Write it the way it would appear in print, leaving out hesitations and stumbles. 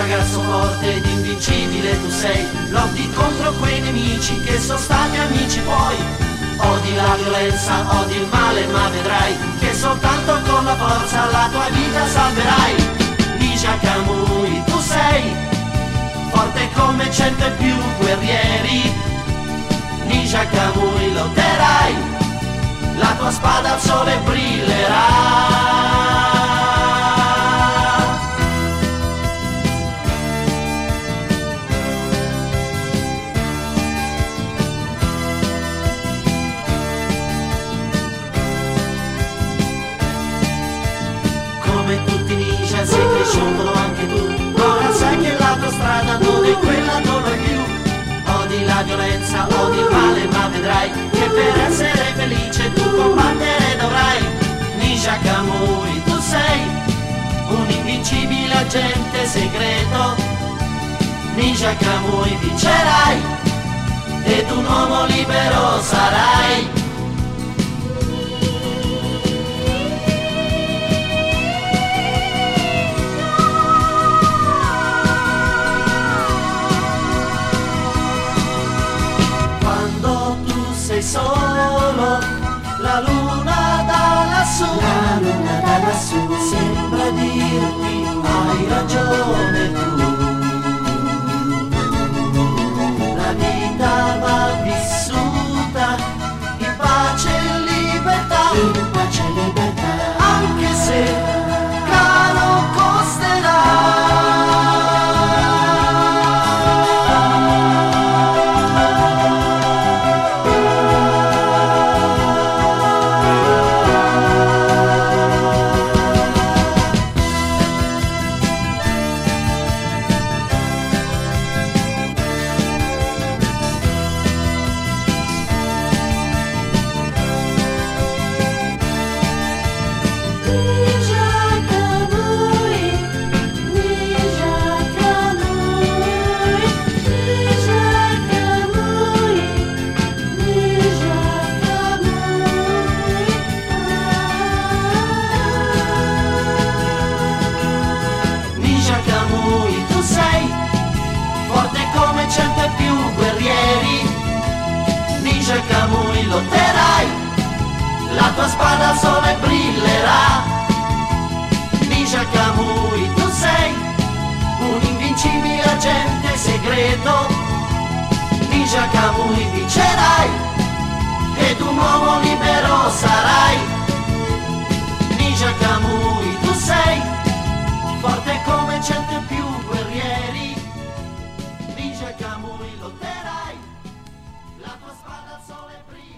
ragazzo forte ed invincibile tu sei, lotti contro quei nemici che sono stati amici tuoi. Odi la violenza, odi il male, ma vedrai che soltanto con la forza la tua vita salverai. Ninja Kamui, tu sei forte come 100 e più guerrieri. Ninja Kamui, lotterai, la tua spada al sole brillerà. Come tutti i ninja sei cresciuto anche tu, ora sai che la tua strada non è quella, non è più. Odi la violenza, odi il male, ma vedrai che per essere felice tu combattere dovrai. Ninja Kamui, tu sei un invincibile agente segreto. Ninja Kamui, vincerai ed un uomo libero sarai. Sei solo, la luna da lassù, sembra dirti hai ragione tu. La vita va vissuta in pace e libertà, anche se caro costerà. Cento e più guerrieri. Ninja Kamui, lotterai, la tua spada al sole brillerà. Ninja Kamui, tu sei un invincibile agente segreto. Ninja Kamui, vincerai ed un uomo libero sarai. Ninja Kamui, tu sei forte come 100 e più guerrieri. Ninja Kamui, lotterai, la tua spada al sole brilla.